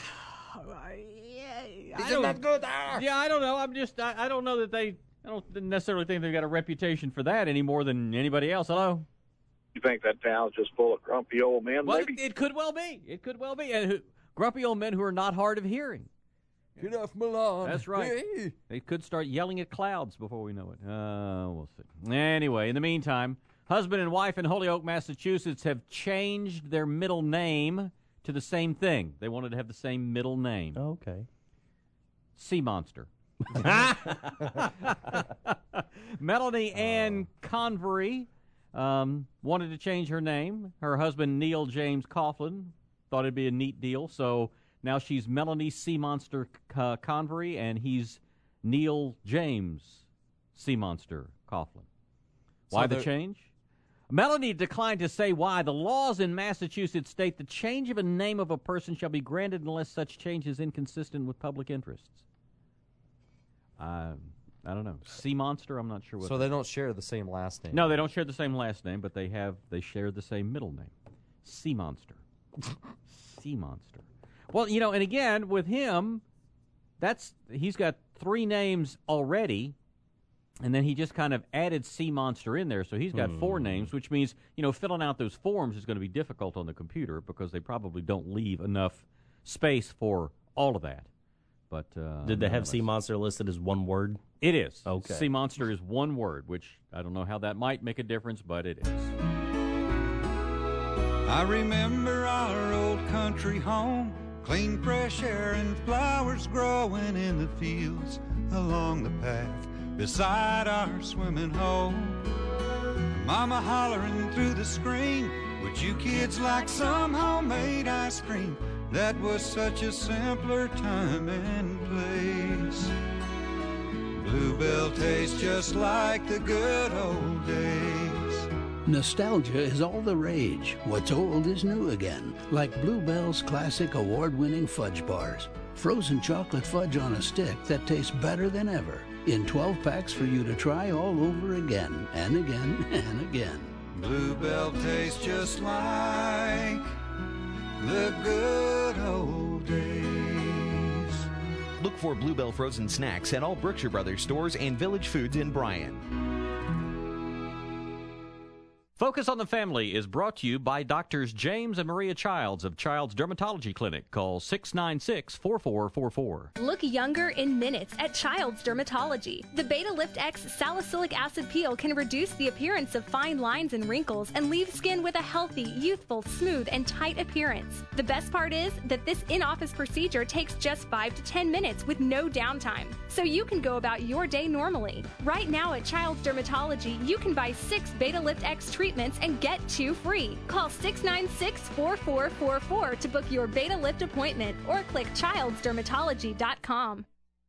yeah, Isn't that good? Ah. Yeah, I don't know. I'm just, I, I don't know that they, I don't necessarily think they've got a reputation for that any more than anybody else. Hello? You think that town's just full of grumpy old men, Well, maybe? it, it could well be. It could well be. And who, grumpy old men who are not hard of hearing. Get off my lawn. That's right. Hey. They could start yelling at clouds before we know it. Uh, we'll see. Anyway, in the meantime, husband and wife in Holyoke, Massachusetts have changed their middle name to the same thing. They wanted to have the same middle name. Okay. Sea Monster. Melanie Ann Convery um, wanted to change her name. Her husband, Neil James Coughlin, thought it'd be a neat deal, so now she's Melanie Sea Monster uh, Convery, and he's Neil James Sea Monster Coughlin. Why So the they're- change? Melanie declined to say why. The laws in Massachusetts state the change of a name of a person shall be granted unless such change is inconsistent with public interests. Uh, I don't know. Sea Monster, I'm not sure what. So they don't share the same last name. No, they don't share the same last name, but they have they share the same middle name. Sea Monster. Sea Monster. Well, you know, and again, with him, that's he's got three names already, and then he just kind of added Sea Monster in there, so he's got Hmm. four names, which means, you know, filling out those forms is going to be difficult on the computer because they probably don't leave enough space for all of that. But uh, Did they have nonetheless. Sea Monster listed as one word? It is. Okay. Sea Monster is one word, which I don't know how that might make a difference, but it is. I remember our old country home, clean fresh air and flowers growing in the fields along the path beside our swimming hole. Mama hollering through the screen, would you kids like some homemade ice cream? That was such a simpler time and place. Bluebell tastes just like the good old days. Nostalgia is all the rage. What's old is new again, like Bluebell's classic award-winning fudge bars. Frozen chocolate fudge on a stick that tastes better than ever. In twelve packs for you to try all over again and again and again. Bluebell tastes just like the good old days. Look for Bluebell frozen snacks at all Brookshire Brothers stores and Village Foods in Bryan. Focus on the Family is brought to you by Doctors James and Maria Childs of Child's Dermatology Clinic. Call six nine six, four four four four. Look younger in minutes at Child's Dermatology. The Beta Lift X salicylic acid peel can reduce the appearance of fine lines and wrinkles and leave skin with a healthy, youthful, smooth, and tight appearance. The best part is that this in-office procedure takes just five to ten minutes with no downtime, so you can go about your day normally. Right now at Child's Dermatology, you can buy six Beta Lift X treatments and get two free. Call six nine six, four four four four to book your Beta Lift appointment or click childs dermatology dot com.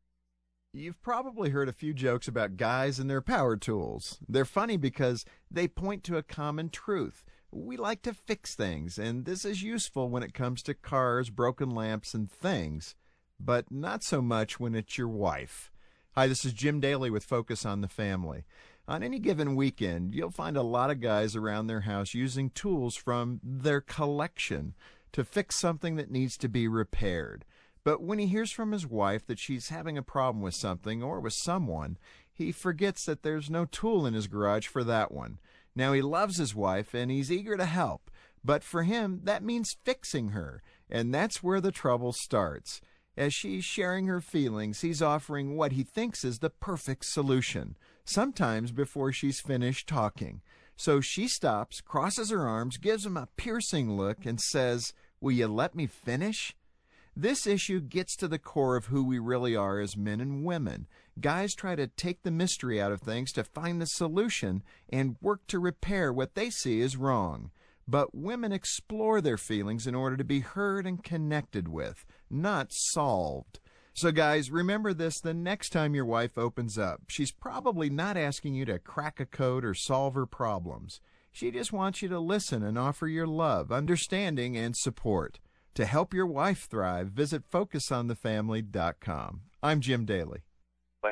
You've probably heard a few jokes about guys and their power tools. They're funny because they point to a common truth. We like to fix things, and this is useful when it comes to cars, broken lamps, and things, but not so much when it's your wife. Hi, this is Jim Daly with Focus on the Family. On any given weekend, you'll find a lot of guys around their house using tools from their collection to fix something that needs to be repaired. But when he hears from his wife that she's having a problem with something or with someone, he forgets that there's no tool in his garage for that one. Now, he loves his wife and he's eager to help, but for him, that means fixing her, and that's where the trouble starts. As she's sharing her feelings, he's offering what he thinks is the perfect solution, sometimes before she's finished talking. So she stops, crosses her arms, gives him a piercing look, and says, "Will you let me finish?" This issue gets to the core of who we really are as men and women. Guys try to take the mystery out of things to find the solution and work to repair what they see as wrong. But women explore their feelings in order to be heard and connected with, not solved. So guys, remember this the next time your wife opens up. She's probably not asking you to crack a code or solve her problems. She just wants you to listen and offer your love, understanding, and support. To help your wife thrive, visit focus on the family dot com. I'm Jim Daly. I have a seven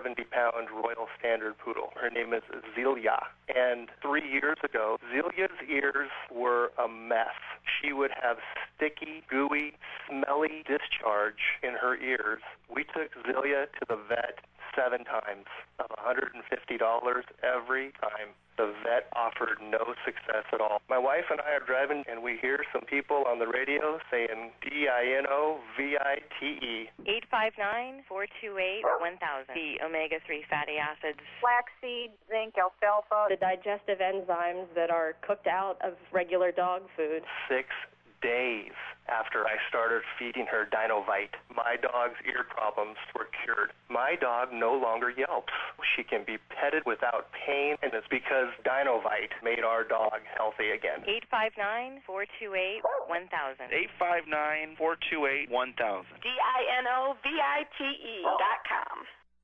seventy-pound Royal Standard Poodle. Her name is Zelia. And three years ago, Zelia's ears were a mess. She would have sticky, gooey, smelly discharge in her ears. We took Zelia to the vet seven times of one hundred fifty dollars every time. The vet offered no success at all. My wife and I are driving, and we hear some people on the radio saying D I N O V I T E. eight five nine, four two eight, one thousand. The omega three fatty acids. Flaxseed, zinc, alfalfa. The digestive enzymes that are cooked out of regular dog food. Six days after I started feeding her Dinovite, my dog's ear problems were cured. My dog no longer yelps. She can be petted without pain, and it's because Dinovite made our dog healthy again. eight five nine, four two eight, one thousand. eight five nine, four two eight, one thousand. D I N O V I T E dot com.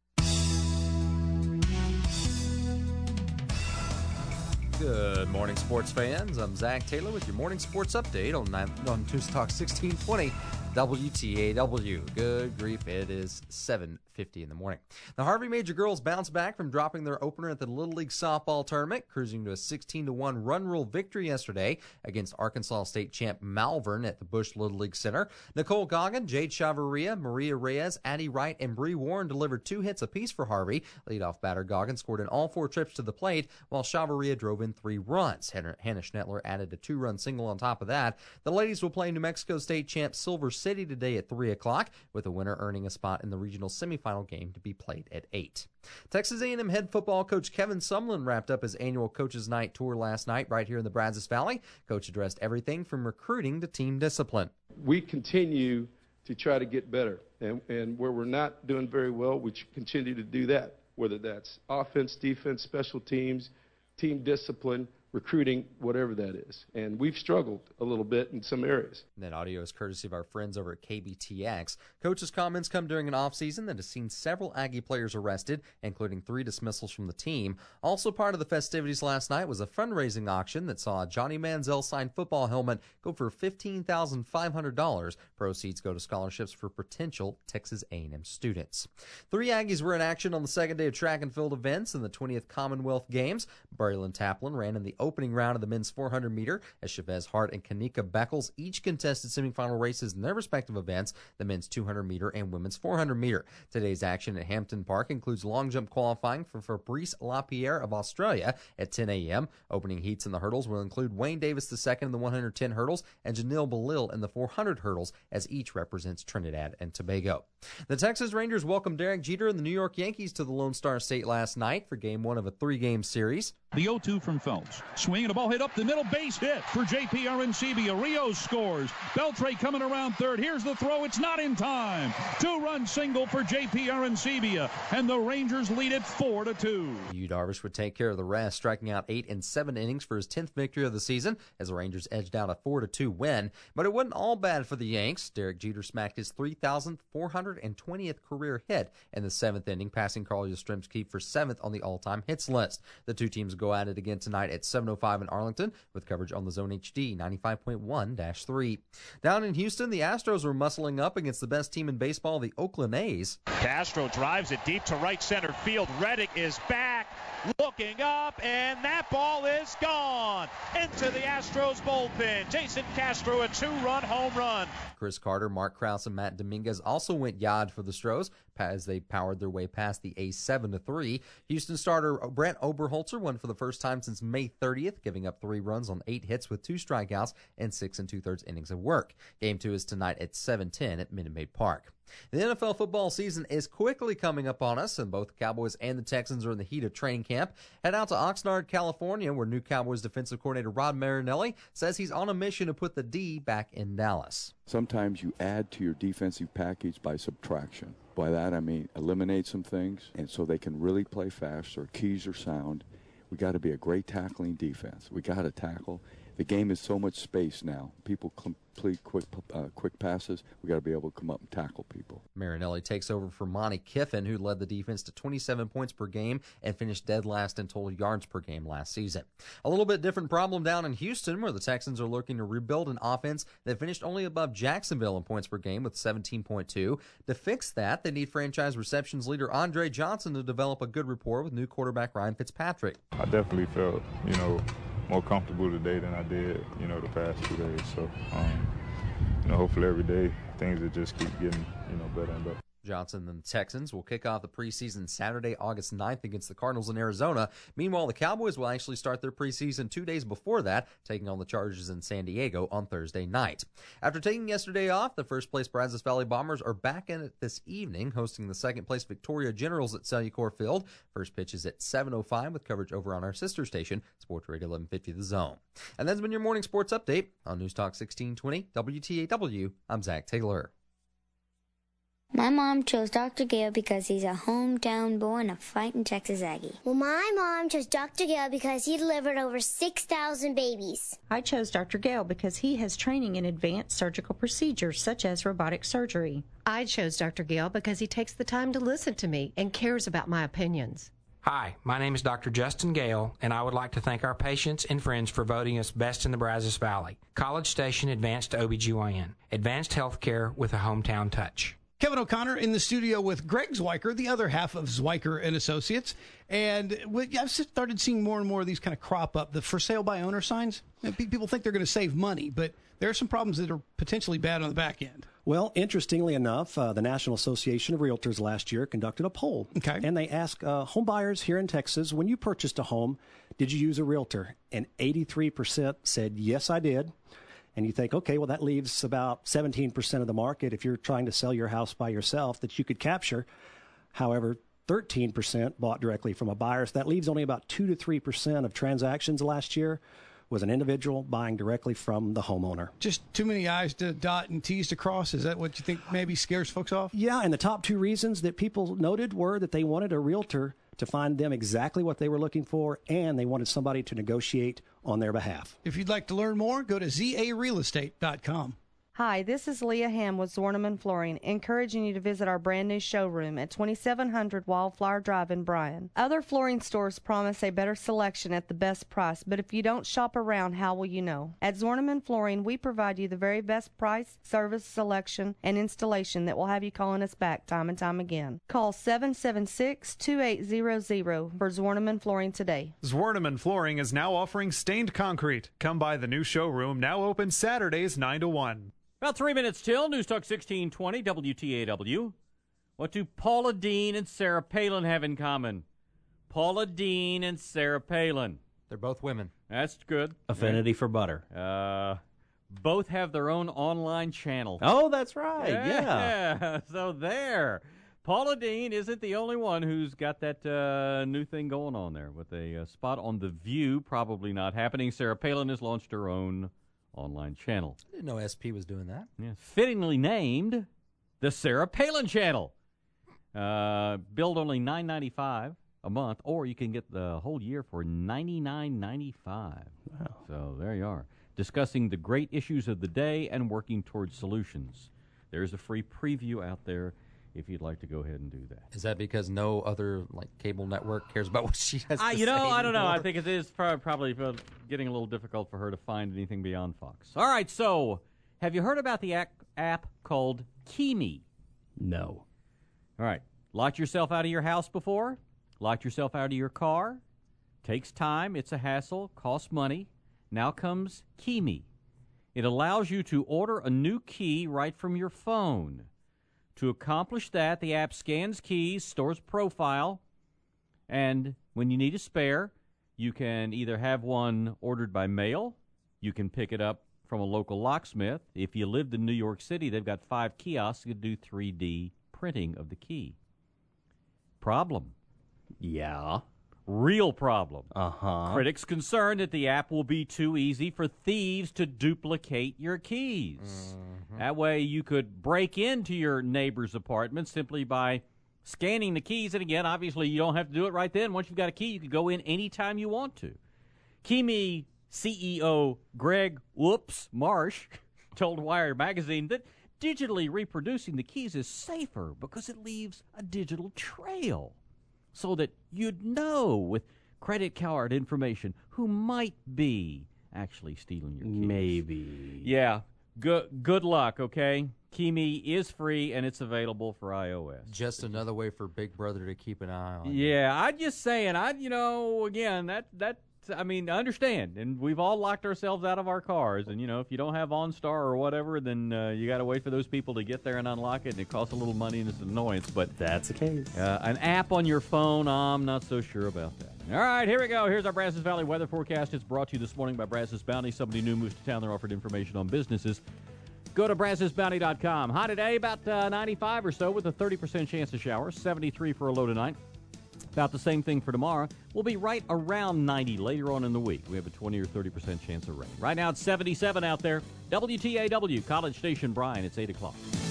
Good morning, sports fans. I'm Zach Taylor with your morning sports update on, on News Talk sixteen twenty W T A W. Good grief, it is seven fifty in the morning. The Harvey Major girls bounced back from dropping their opener at the Little League softball tournament, cruising to a sixteen to one run rule victory yesterday against Arkansas State champ Malvern at the Busch Little League Center. Nicole Goggin, Jade Chavarria, Maria Reyes, Addie Wright, and Bree Warren delivered two hits apiece for Harvey. Leadoff batter Goggin scored in all four trips to the plate, while Chavarria drove in three runs. Hannah Schnettler added a two-run single on top of that. The ladies will play New Mexico State champ Silver City today at three o'clock, with the winner earning a spot in the regional semifinal game to be played at eight. Texas A and M head football coach Kevin Sumlin wrapped up his annual Coaches Night tour last night right here in the Brazos Valley. Coach addressed everything from recruiting to team discipline. We continue to try to get better, and, and where we're not doing very well, we continue to do that, whether that's offense, defense, special teams, team discipline, recruiting, whatever that is. And we've struggled a little bit in some areas. And that audio is courtesy of our friends over at K B T X. Coach's comments come during an offseason that has seen several Aggie players arrested, including three dismissals from the team. Also part of the festivities last night was a fundraising auction that saw a Johnny Manziel signed football helmet go for fifteen thousand five hundred dollars. Proceeds go to scholarships for potential Texas A and M students. Three Aggies were in action on the second day of track and field events in the twentieth Commonwealth Games. Braylon Taplin ran in the opening round of the men's four hundred meter as Chavez Hart and Kanika Beckles each contested semifinal races in their respective events, the men's two hundred meter and women's four hundred meter. Today's action at Hampton Park includes long jump qualifying for Fabrice Lapierre of Australia at ten a.m. Opening heats in the hurdles will include Wayne Davis the second in the one hundred ten hurdles and Janelle Belil in the four hundred hurdles, as each represents Trinidad and Tobago. The Texas Rangers welcomed Derek Jeter and the New York Yankees to the Lone Star State last night for game one of a three-game series. The oh two from Phelps. Swinging a ball hit up the middle, base hit for J P Arencibia. Rios scores. Beltre coming around third. Here's the throw. It's not in time. Two-run single for J P Arencibia, and the Rangers lead it four to two. Yu Darvish would take care of the rest, striking out eight in seven innings for his tenth victory of the season as the Rangers edged out a four to two win. But it wasn't all bad for the Yanks. Derek Jeter smacked his three thousand four hundred twentieth career hit in the seventh inning, passing Carl Yastrzemski for seventh on the all-time hits list. The two teams go at it again tonight at seven oh five in Arlington, with coverage on the Zone H D ninety-five point one dash three. Down in Houston, the Astros were muscling up against the best team in baseball, the Oakland A's. Castro drives it deep to right center field. Reddick is back, looking up, and that ball is gone into the Astros bullpen. Jason Castro, a two-run home run. Chris Carter, Mark Krause, and Matt Dominguez also went yard for the Stros as they powered their way past the A's seven to three. Houston starter Brent Oberholzer won for the first time since May thirtieth, giving up three runs on eight hits with two strikeouts and six and two-thirds innings of work. Game two is tonight at seven ten at Minute Maid Park. The N F L football season is quickly coming up on us, and both the Cowboys and the Texans are in the heat of training camp. Head out to Oxnard, California, where new Cowboys defensive coordinator Rod Marinelli says he's on a mission to put the D back in Dallas. Sometimes you add to your defensive package by subtraction. By that I mean eliminate some things, and so they can really play fast, their keys are sound. We got to be a great tackling defense. We got to tackle. The game is so much space now. People complete quick uh, quick passes. We got to be able to come up and tackle people. Marinelli takes over for Monty Kiffin, who led the defense to twenty-seven points per game and finished dead last in total yards per game last season. A little bit different problem down in Houston, where the Texans are looking to rebuild an offense that finished only above Jacksonville in points per game with seventeen point two. To fix that, they need franchise receptions leader Andre Johnson to develop a good rapport with new quarterback Ryan Fitzpatrick. I definitely felt, you know, more comfortable today than I did, you know, the past two days. So, um, you know, hopefully every day things will just keep getting, you know, better and better. Johnson and the Texans will kick off the preseason Saturday, August ninth against the Cardinals in Arizona. Meanwhile, the Cowboys will actually start their preseason two days before that, taking on the Chargers in San Diego on Thursday night. After taking yesterday off, the first-place Brazos Valley Bombers are back in it this evening, hosting the second-place Victoria Generals at Cellucor Field. First pitch is at seven oh five with coverage over on our sister station, Sports Radio eleven fifty The Zone. And that's been your morning sports update on News Talk sixteen twenty W T A W. I'm Zach Taylor. My mom chose Doctor Gale because he's a hometown boy and a fighting Texas Aggie. Well, my mom chose Doctor Gale because he delivered over six thousand babies. I chose Doctor Gale because he has training in advanced surgical procedures such as robotic surgery. I chose Doctor Gale because he takes the time to listen to me and cares about my opinions. Hi, my name is Doctor Justin Gale, and I would like to thank our patients and friends for voting us best in the Brazos Valley. College Station Advanced O B G Y N. Advanced healthcare with a hometown touch. Kevin O'Connor in the studio with Greg Zwiker, the other half of Zwiker and Associates. And I've started seeing more and more of these kind of crop up, the for sale by owner signs. People think they're going to save money, but there are some problems that are potentially bad on the back end. Well, interestingly enough, uh, the National Association of Realtors last year conducted a poll. Okay. And they asked uh, home buyers here in Texas, when you purchased a home, did you use a realtor? And eighty-three percent said, yes, I did. And you think, okay, well, that leaves about seventeen percent of the market if you're trying to sell your house by yourself that you could capture. However, thirteen percent bought directly from a buyer. So that leaves only about two to three percent of transactions last year was an individual buying directly from the homeowner. Just too many I's to dot and T's to cross? Is that what you think maybe scares folks off? Yeah, and the top two reasons that people noted were that they wanted a realtor to find them exactly what they were looking for, and they wanted somebody to negotiate on their behalf. If you'd like to learn more, go to Z A real estate dot com. Hi, this is Leah Ham with Zorneman Flooring, encouraging you to visit our brand new showroom at twenty-seven hundred Wildflower Drive in Bryan. Other flooring stores promise a better selection at the best price, but if you don't shop around, how will you know? At Zorneman Flooring, we provide you the very best price, service, selection, and installation that will have you calling us back time and time again. Call seven seven six, two eight zero zero for Zorneman Flooring today. Zorneman Flooring is now offering stained concrete. Come by the new showroom, now open Saturdays nine to one. About three minutes till. News Talk sixteen twenty W T A W. What do Paula Deen and Sarah Palin have in common? Paula Deen and Sarah Palin. They're both women. That's good. Affinity for butter. Uh, both have their own online channel. Oh, that's right. Yeah. Yeah. So there. Paula Deen isn't the only one who's got that uh, new thing going on there with a uh, spot on The View. Probably not happening. Sarah Palin has launched her own online channel. I didn't know S P was doing that. Yeah, fittingly named the Sarah Palin Channel. Uh, billed only nine ninety-five a month, or you can get the whole year for ninety-nine ninety-five. Wow. So there you are, discussing the great issues of the day and working towards solutions. There's a free preview out there if you'd like to go ahead and do that. Is that because no other like cable network cares about what she has to I, you say know, I don't know. anymore? I think it is pro- probably getting a little difficult for her to find anything beyond Fox. All right, so have you heard about the app, app called Keeme? No. All right. Locked yourself out of your house before? Locked yourself out of your car? Takes time. It's a hassle. Costs money. Now comes Keeme. It allows you to order a new key right from your phone. To accomplish that, the app scans keys, stores profile, and when you need a spare, you can either have one ordered by mail, you can pick it up from a local locksmith. If you lived in New York City, they've got five kiosks that do three D printing of the key. Problem. Yeah. Real problem. Uh-huh. Critics concerned that the app will be too easy for thieves to duplicate your keys. Mm-hmm. That way you could break into your neighbor's apartment simply by scanning the keys. And again, obviously you don't have to do it right then. Once you've got a key, you can go in anytime you want to. Keeme C E O Greg Whoops Marsh told Wired Magazine that digitally reproducing the keys is safer because it leaves a digital trail so that you'd know with credit card information who might be actually stealing your keys. Maybe. Yeah. Good good luck, okay? KeyMe is free, and it's available for iOS. Just another way for Big Brother to keep an eye on. Yeah, I'm just saying, I you know, again, that, that I mean, understand, and we've all locked ourselves out of our cars, and, you know, if you don't have OnStar or whatever, then uh, you got to wait for those people to get there and unlock it, and it costs a little money and it's an annoyance, but that's the case. Uh, an app on your phone, I'm not so sure about that. All right, here we go. Here's our Brazos Valley weather forecast. It's brought to you this morning by Brazos Bounty. Somebody new moves to town. They're offered information on businesses. Go to Brazos Bounty dot com. High today, about uh, ninety-five or so with a thirty percent chance of showers. seventy-three for a low tonight. About the same thing for tomorrow. We'll be right around ninety later on in the week. We have a twenty or thirty percent chance of rain. Right now it's seventy-seven out there. W T A W, College Station, Bryan. It's eight o'clock.